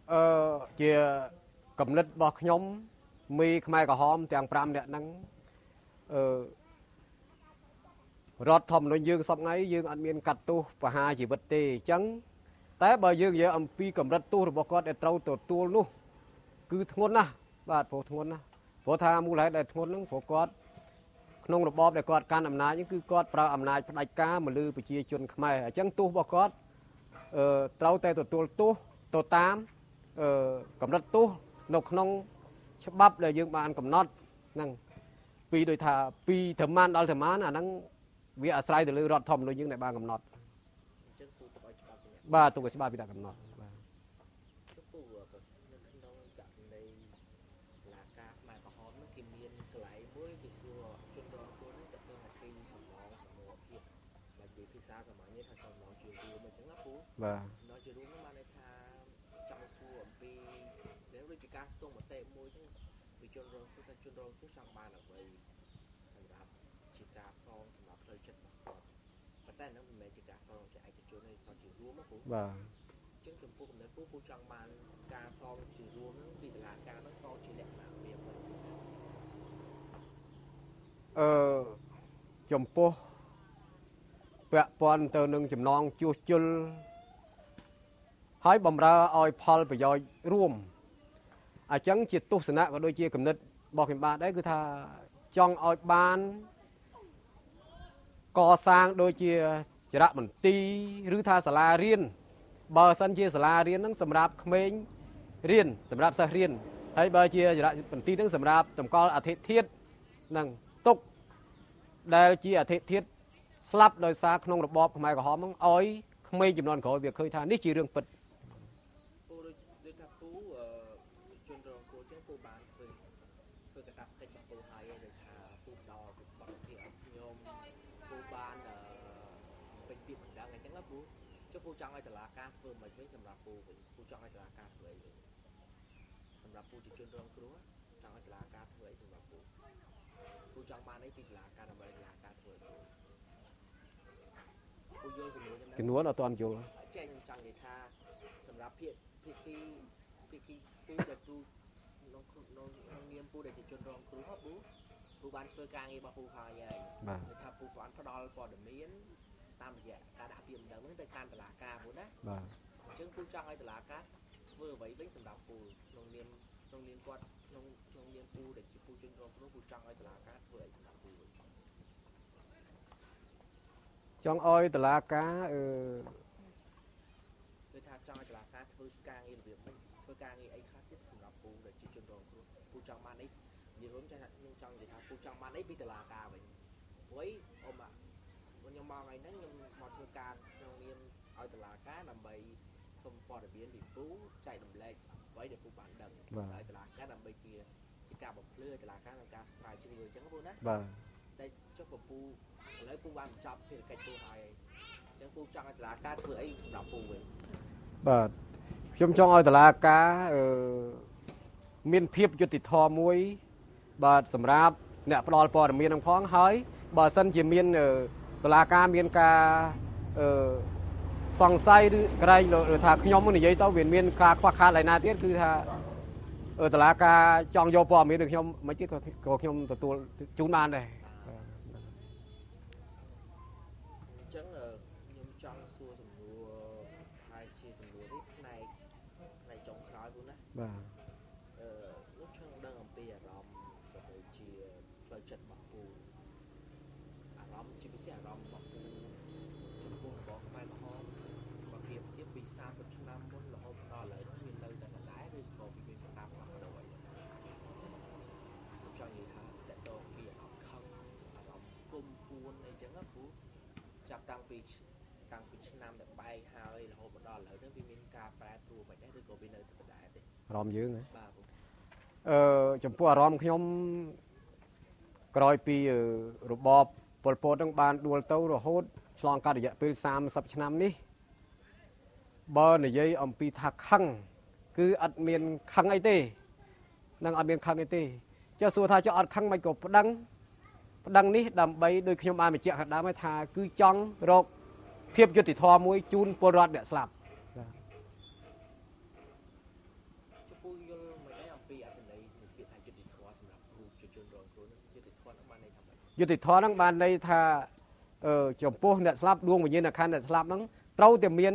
ជាកំណត់របស់ខ្ញុំមីខ្មែរក្រហមទាំង5នាក់ហ្នឹងរដ្ឋធម្មនុញ្ញយើងសពថ្ងៃយើងអត់មានកាត់ទោសប្រហារជីវិតទេអញ្ចឹងតែបើយើងនិយាយអំពីកម្រិតទោសរបស់គាត់ដែលត្រូវទទួលនោះគឺធ្ងន់ណាស់បាទព្រោះធ្ងន់ណាស់ព្រោះថាមូលហេតុដែលធ្ងន់ហ្នឹងព្រោះគាត់ក្នុងរបបដែលគាត់កាន់អំណាចហ្នឹងគឺគាត់ប្រើអំណាចផ្ដាច់ការមកលើប្រជាជនខ្មែរអញ្ចឹងទោសរបស់គាត់ត្រូវតែទទួលទោសទៅតាមកម្រិតទោសនៅក្នុងច្បាប់ដែលយើងបានកំណត់ហ្នឹងពីដូចថាពីធម្មតាដល់ធម្មតាអាហ្នឹងវាអាស្រ័យទៅលើរដ្ឋធម្មនុញ្ញយើងដែលបានកំណត់អញ្ចឹងគូទៅឲ្យច្បាប់បាទទៅឲ្យច្បាប់ពីដាក់កំណត់បាទគូនៅក្នុងករណីលាការខ្មែរក្រហមនោះគេមានកន្លែងមួយគេសួរជនរងគ្រោះនេះទៅទៅអំពីសំណងសមរភាពបើនិយាយភាសាសាមញ្ញថាសំណងជារួមអញ្ចឹងណាពូបាទសំណងជារួមនោះបានន័យថាចង់សួរអំពីដែលដូចជាការស្ទង់មតិមួយហ្នឹងពីជនរងគ្រោះថាជនរងគ្រោះចង់បានអ្វីសម្រាប់ជាការសងសម្រាប់ផ្លូវចិត្តរបស់គាត់ប៉ុន្តែហ្នឹងមិនមែនជាការសងជាឯកជនទេសងជារួមណាពូបាទអញ្ចឹងចំពោះកំណត់ពូចង់បានការសងជារួមហ្នឹងពីតុលាការហ្នឹងសងជាលក្ខណៈវាចំពោះពាក់ព័ន្ធទៅនឹងចំណងជួសជុលហើយបំរើឲ្យផលប្រយោជន៍រួមអញ្ចឹងជាទស្សនៈក៏ដូចជាគំនិតរបស់ខ្ញុំបាទដែរគឺថាចង់ឲ្យបានកសាងដូចជាចរៈមន្ទីរឬថាសាលារៀនបើសិនជាសាលារៀនហ្នឹងសម្រាប់ក្មេងរៀនសម្រាប់សិស្សរៀនហើយបើជាចរៈមន្ទីរហ្នឹងសម្រាប់តម្កល់អធិធាតុហ្នឹងទុកដែលជាអធិធាតុស្លាប់ដោយសារក្នុងរបបខ្មែរក្រហមហ្នឹងឲ្យក្មេងចំនួនក្រោយវាឃើញថានេះជារឿងពិតពូដូចថាពូជនរងគ្រោះចឹងពូបានធ្វើកាតព្វកិច្ចរបស់ពូហើយដូចថាពូដល់បទភាពឲ្យខ្ញុំពូបានពេញពីបណ្ដឹងអញ្ចឹងណាពូចុះពូចង់ឲ្យតុលាការធ្វើមិនវិញសម្រាប់ពូវិញពូចង់ឲ្យតុលាការធ្វើអីវិញសម្រាប់ពូជាជនរងគ្រោះចង់ឲ្យតុលាការធ្វើអីសម្រាប់ពូចង់បានអីពីតុលាការដើម្បីតុលាការធ្វើពូយល់ជំនួសអត់ទាន់យល់ចេះខ្ញុំចង់និយាយថាសម្រាប់ភាគីពូដែលពូក្នុងនាមពូដែលជាជនរងគ្រោះពូបានធ្វើការងាររបស់ពូហើយបាទថាពូគាត់ផ្ដល់ព័ត៌មានតាមរយៈការដាក់ពាក្យបណ្ដឹងហ្នឹងទៅកាន់តុលាការពូណាបាទអញ្ចឹងពូចង់ឲ្យតុលាការធ្វើអ្វីវិញសម្រាប់ពូក្នុងនាមគាត់ក្នុងនាមពូដែលជាពូជនរងគ្រោះពូចង់ឲ្យតុលាការធ្វើអីសម្រាប់ពូវិញចង់ឲ្យតុលាការគឺថាចង់ឲ្យតុលាការធ្វើការងាររបៀបមិនធ្វើការងារអីខ្លះទៀតសម្រាប់ពូដែលជាជនរងគ្រោះពូចង់បានអីនិយាយរួមចាខ្ញុំចង់និយាយថាពូចង់បានអីពីតុលាការវិញព្រោះខ្ញុំមកថ្ងៃហ្នឹងខ្ញុំមកធ្វើការក្នុងនាមឲ្យតុលាការដើម្បីសុំព័ត៌មានពីពូចែករំលែកអ្វីដែលពូបានដឹងឲ្យតុលាការដើម្បីជាការបំភ្លឺឲ្យតុលាការក្នុងការស្រាវជ្រាវអញ្ចឹងពូណាបាទតែចុះពូឥឡូវពូបានបញ្ចប់ភារកិច្ចពូហើយអញ្ចឹងពូចង់ឲ្យតុលាការធ្វើអីសម្រាប់ពូវិញបាទខ្ញុំចង់ឲ្យតុលាការមានភាពយុត្តិធម៌មួយបាទសម្រាប់អ្នកផ្ដល់ព័ត៌មាននឹងផងហើយបើសិនជាមានតុលាការមានការសង្ស័យឬក្រែងថាខ្ញុំនិយាយទៅវាមានការខ្វះខាតឯណាទៀតគឺថាតុលាការចង់យកព័ត៌មានពីខ្ញុំមិនទៀតក៏ខ្ញុំទទួលជូនបានដែរអញ្ចឹងខ្ញុំចង់សួរសំណួរហើយជាសំណួរនេះផ្នែកចុងក្រោយពូណាបាទខ្ញុំចង់ដឹងអំពីអារម្មណ៍ក៏ដូចជាផ្លូវចិត្តរបស់ពូអារម្មណ៍ជាពិសេសអារម្មណ៍របស់ពូចំពោះរបបខ្មែរក្រហមបើប្រៀបធៀបពី30ឆ្នាំមុនរហូតដល់ឥឡូវនេះមាននៅតែដដែលឬក៏មានការផ្លាស់ប្ដូរអីខ្ញុំចង់និយាយថាតើតើពីអារម្មណ៍ខឹងអារម្មណ៍គុំគួនអីចឹងណាពូចាប់តាំងពីឆ្នាំដែលបែកហើយរហូតដល់ឥឡូវនេះវាមានការប្រែប្រួលមិនដែរឬក៏វានៅតែដដែលទេអារម្មណ៍យើងហ៎បាទចំពោះអារម្មណ៍ខ្ញុំក្រោយពីរបបប៉ុលពតនឹងបានដួលទៅរហូតឆ្លងកាត់រយៈពេល30ឆ្នាំនេះបើនិយាយអំពីថាខឹងគឺអត់មានខឹងអីទេនឹងអត់មានខឹងអីទេចុះសួរថាចុះអត់ខឹងមិនក៏ប្តឹងនេះដើម្បីដោយខ្ញុំបានបញ្ជាក់ខាងដើមថាគឺចង់រកភាពយុត្តិធម៌មួយជូនពលរដ្ឋអ្នកស្លាប់យុតិធម៌ហ្នឹងបានន័យថាចំពោះអ្នកស្លាប់ដួងវិញ្ញាណក្ខន្ធអ្នកស្លាប់ហ្នឹងត្រូវតែមាន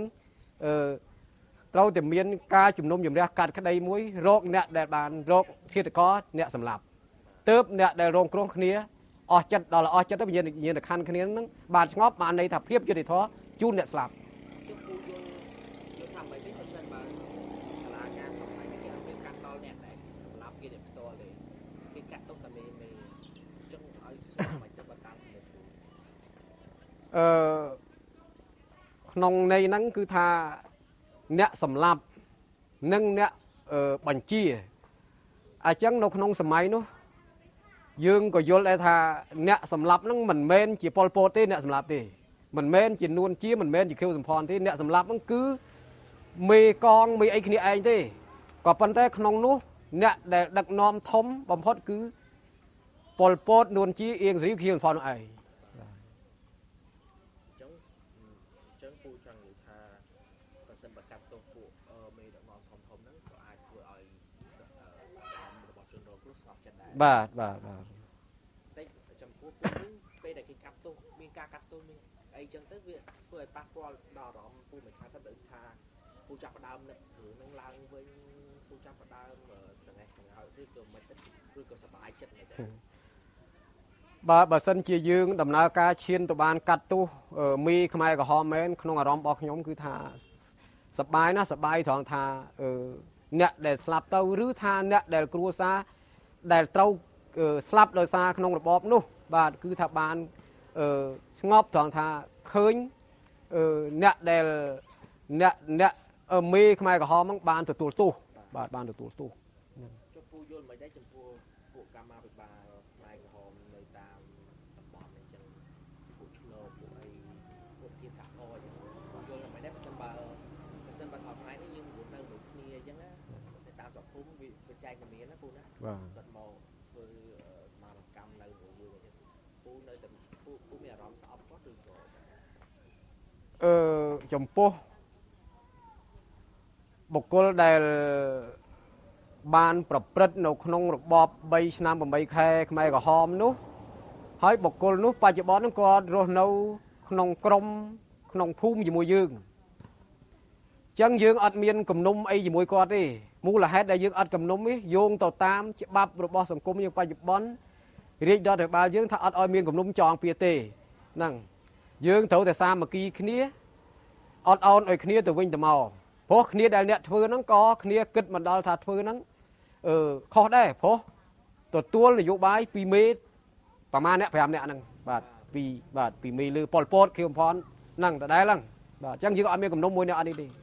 ការជំនុំជម្រះកាត់ក្តីមួយរកអ្នកដែលបានរកឃាតករអ្នកសម្លាប់ទើបអ្នកដែលរងគ្រោះគ្នាអស់ចិត្តដល់អស់ចិត្តទៅវិញ្ញាណក្ខន្ធគ្នាហ្នឹងបានស្ងប់បានន័យថាភាពយុតិធម៌ជូនអ្នកស្លាប់ជពូយល់ថាមិនទេបើសិនបើកលាការសម័យនេះគេអត់មានកាត់ដល់អ្នកដែលសម្លាប់គេផ្ទាល់ទេគេកាត់ទុកតែមេចឹងឲ្យសម័យទៅបន្តតាមគ្នាក្នុងន័យហ្នឹងគឺថាអ្នកសម្លាប់និងអ្នកបញ្ជាអញ្ចឹងនៅក្នុងសម័យនោះយើងក៏យល់ដែរថាអ្នកសម្លាប់ហ្នឹងមិនមែនជាប៉ុលពតទេអ្នកសម្លាប់ទេមិនមែនជានួនជាមិនមែនជាខៀវសំផនទេអ្នកសម្លាប់ហ្នឹងគឺមេកងមេអីគ្នាឯងទេក៏ប៉ុន្តែក្នុងនោះអ្នកដែលដឹកនាំធំបំផុតគឺប៉ុលពតនួនជាអៀងសេរីខៀវសំផននោះឯងចឹងពូចង់និយាយថាបើសិនបើកាត់ទោសពួកមេដឹកនាំធំហ្នឹងក៏អាចធ្វើឲ្យរបស់ជនរងគ្រោះស្ងប់ចិត្តដែរបាទតែចំពោះពួកវិញពេលដែលគេកាត់ទោសមានការកាត់ទោសមានអីចឹងទៅវាធ្វើឲ្យប៉ះពាល់ដល់អារម្មណ៍ពូមិនខាត់ទៅដូចថាពូចាប់ផ្ដើមនឹករឿងហ្នឹងឡើងវិញពូចាប់ផ្ដើមសង្ហេះសង្ហោចឬក៏មិនទៅឬក៏សប្បាយចិត្តមិនទៅបើសិនជាយើងដំណើរការឈានទៅបានកាត់ទោសមីខ្មែរក្រហមមែនក្នុងអារម្មណ៍របស់ខ្ញុំគឺថាសប្បាយណាស់សប្បាយត្រង់ថាអ្នកដែលស្លាប់ទៅឬថាអ្នកដែលគ្រួសារដែលត្រូវស្លាប់ដោយសារក្នុងរបបនោះបាទគឺថាបានស្ងប់ត្រង់ថាឃើញអ្នកដែលអ្នកមេខ្មែរក្រហមហ្នឹងបានទទួលទោសបាទបានទទួលទោសចំពោះយល់មិនដែរចំពោះពួកកម្មាភិបាលខ្មែរក្រហមនៅតាមតំបន់អញ្ចឹងពួកឆ្នោតពួកអីពួកធានសហគមន៍អញ្ចឹងយល់មិនដែរបើសិនបើសប្តាហ៍ថ្ងៃនេះយើងនៅមួយគ្នាអញ្ចឹងណាតាមសង្គមវាចែកតែមានណាពូណាបាទមកធ្វើសមាកម្មនៅមួយយើងអញ្ចឹងពូនៅតែពូមានអារម្មណ៍ស្អប់គាត់ឬក៏ចំពោះបុគ្គលដែលបានប្រព្រឹត្តនៅក្នុងរបប3ឆ្នាំ8ខែខ្មែរក្រហមនោះហើយបុគ្គលនោះបច្ចុប្បន្នហ្នឹងគាត់រស់នៅក្នុងក្រុមក្នុងភូមិជាមួយយើងអញ្ចឹងយើងអត់មានគំនុំអីជាមួយគាត់ទេមូលហេតុដែលយើងអត់គំនុំទេយោងទៅតាមច្បាប់របស់សង្គមយើងបច្ចុប្បន្នរាជរដ្ឋាភិបាលយើងថាអត់ឲ្យមានគំនុំចងពៀទេហ្នឹងយើងត្រូវតែសាមគ្គីគ្នាអត់អោនឲ្យគ្នាទៅវិញទៅមកព្រោះគ្នាដែលអ្នកធ្វើហ្នឹងក៏គ្នាគិតមិនដល់ថាធ្វើហ្នឹងខុសដែរព្រោះទទួលនយោបាយពីមេប្រមាណអ្នក5នាក់ហ្នឹងបាទពីមេលើប៉ុលពតខៀវសំផនហ្នឹងដដែលហ្នឹងបាទអញ្ចឹងយើងអត់មានគំនុំមួយអ្នកអត់នេះទេ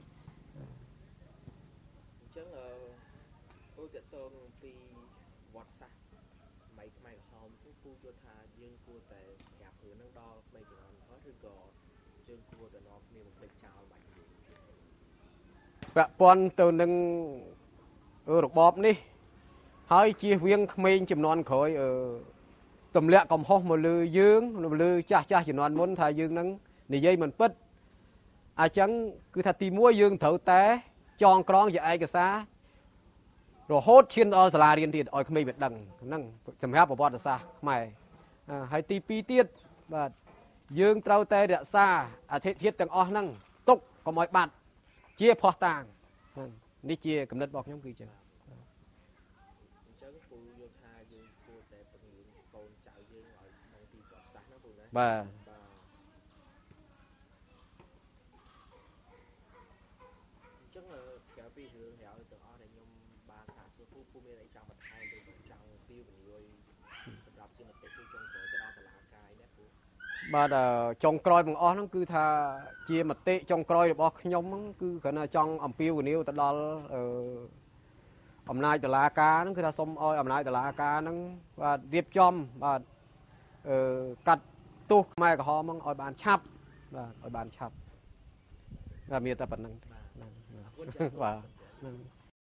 ពូតតងពីវត្តសាស្ត្រសម័យខ្មែរក្រហមពូយល់ថាយើងគួរតែប្រាប់រឿងហ្នឹងដល់ក្មេងជំនាន់ក្រោយឬក៏យើងគួរតែនាំគ្នាបំភ្លេចចោលបាច់ពាក់ព័ន្ធទៅនឹងរបបនេះហើយជៀសវាងក្មេងជំនាន់ក្រោយទម្លាក់កំហុសមកលើយើងមកលើចាស់ជំនាន់មុនថាយើងនឹងនិយាយមិនពិតអញ្ចឹងគឺថាទី1យើងត្រូវតែចងក្រងជាឯកសាររហូតឈានដល់សាលារៀនទៀតឲ្យក្មេងវាដឹងហ្នឹងសម្រាប់ប្រវត្តិសាស្ត្រខ្មែរហើយទី2ទៀតបាទយើងត្រូវតែរក្សាអធិធិទាំងអស់ហ្នឹងទុកកុំឲ្យបាត់ជាផោះតាងនេះជាគំនិតរបស់ខ្ញុំគឺចឹងអញ្ចឹងពូយល់ថាយើងគួរតែពង្រៀនកូនចៅយើងឲ្យដឹងពីប្រវត្តិសាស្ត្រហ្នឹងពូណាបាទអញ្ចឹងក្រៅពីរឿងរ៉ាវទាំងអស់ដែលខ្ញុំបានថាសួរពូមានអីចង់បន្ថែមឬចង់ពីវនិយាយសម្រាប់ជាមតិពូចុងក្រោយទៅដល់តុលាការនេះពូបាទចុងក្រោយបង្អស់ហ្នឹងគឺថាជាមតិចុងក្រោយរបស់ខ្ញុំហ្នឹងគឺគ្រាន់តែចង់អំពាវនាវទៅដល់អំណាចតុលាការហ្នឹងគឺថាសូមឲ្យអំណាចតុលាការហ្នឹងបាទរៀបចំបាទកាត់ទោសខ្មែរក្រហមហ្នឹងឲ្យបានឆាប់បាទឲ្យបានឆាប់តែមានតែប៉ុណ្្នឹងបាទ